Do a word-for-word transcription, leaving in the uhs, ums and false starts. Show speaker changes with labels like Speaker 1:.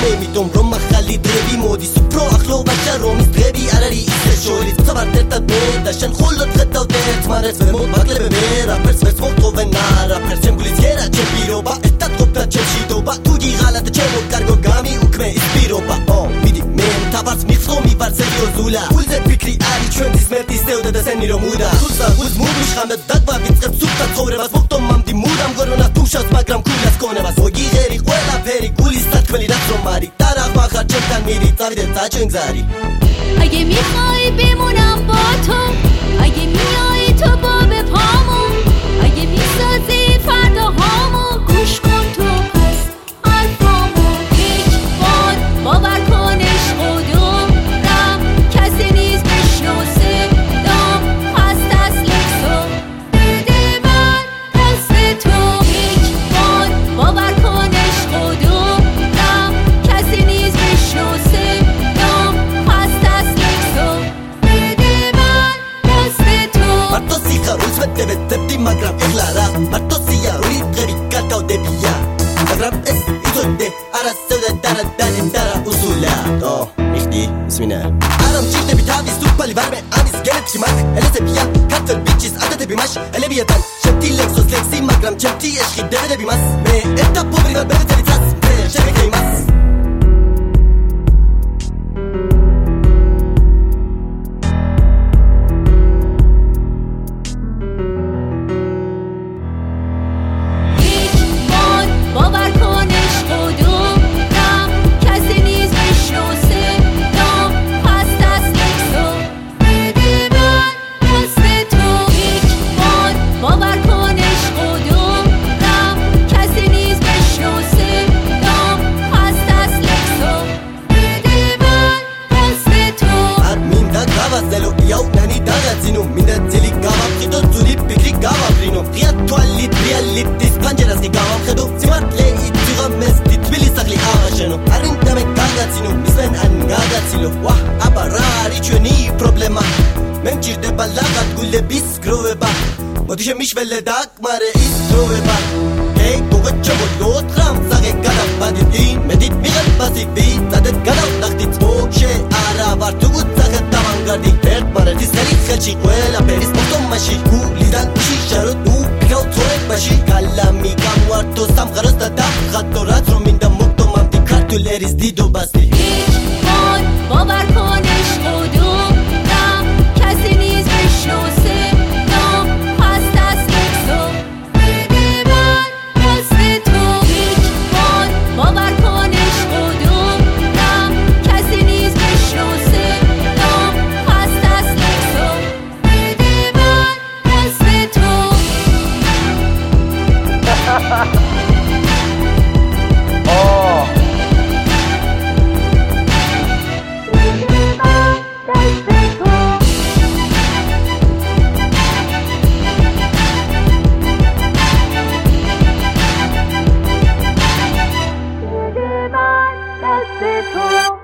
Speaker 1: میدم رو مخلی دریبی مودی سپرو اخلو بچه رومیز دریبی عراری ایسه شوری صبر درتت میدشن خلط خدا و درت مرس فرمود بقله بمی رپرس فرس مختو و نا رپرس چم بولیزگیره چه بیرو با اتت گفتا چه شیدو با توجی غلط چه مود کرگو گامی اوکمه اسپیرو با آم میدی من تبرس میخو میبر سریو زولا ولزت فکری علی چون دیز مردی سیو ده سنی رو مودا خلصا خلص مودوش خمده داد با ویتقب سوکتا تخوره بس مختم ممدی مودم گرونا توش از مگرم کول از کنه بس وگی غیری قولا پری گولی ست کملی رفت رو ماری در اخ مخر چمتن میری تاویده تا چنگزاری
Speaker 2: اگه میخوای بمونم با تو اگه میای تو باب پامو اگه میسازی فرداهامو گوش کن تو پس حرفامو هیچ بار باور کن عشق و دارم کسی نیست بشناسه دام هست از لکسو بده من دست تو هیچ بار باور کن عشق و دارم کسی نیست بشناسه دام هست از لکسو بده من دست تو
Speaker 1: مرتو سیخا روز بده بتبدی مگرم اغلارا مرتو سیا روی غری کتا و دبیا مگرم اس ایزو ده عرص سوده دارا دارا دارا اصولا آه میخدی بسمینه عرم چیده بی تاوی سوپالی ورمه آمیز گلت شمک الازه بیا کتل بیچیز عدده بیمش اله بیتن شبتی لکسوس لکسی مگرم چبتی اشخی دوده بیمس می اتا پوبری ور بده تری تاس می شبه کریمس
Speaker 2: باور کن عشق و دارم کسی نیست بشناسه دام هست از لکسو بده من دست تو هیچ بار باور کن عشق و دارم کسی نیست بشناسه دام هست از لکسو بده من دست تو
Speaker 1: هر میندا گاوا زلو یاو نانی داغا زینو میندا زلی گاوا خیدو زولی بگری گاوا برینو خیات توالیت ریالیت دیس پنجرس کی گاوا خدو سیمات لی مستي تبلي سغلي آغاشنو هرين دمك كاغاتينو مثلن أن غاغاتيلو واه أبراري چوني بروبلما من جير ده بلاغا تقول لي بيس كروه با مديشه مش ولا داك ماره إيس كروه با هي بوغت چمو لوت خام ساقه قدم بادي دين مديد ميغت باسيك بي زادت قدم نختيت فوق شي آرا بارتو قد ساقه تامان قردي هيك ماره دي سري خلشي قويلا بيريس مختم ماشي كولي دان كشي شارو دو بيكاو تورك باشي كلامي كام وارتو سام غرز دا دام خطورات رو میندم مکتومم دی کارتول اریز دیدو بستی
Speaker 2: هیچ بار باور کن عشق و دارم کسی نیست بشناسه دام هست از لکسو بده من دست تو هیچ بار باور کن عشق و دارم کسی نیست بشناسه دام هست از لکسو بده من دست تو
Speaker 3: That's it.